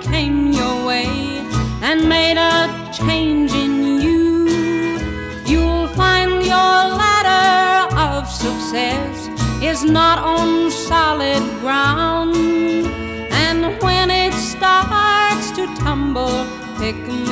came your way and made a change in you, you'll find your ladder of success is not on solid ground. And when it starts to tumble, pick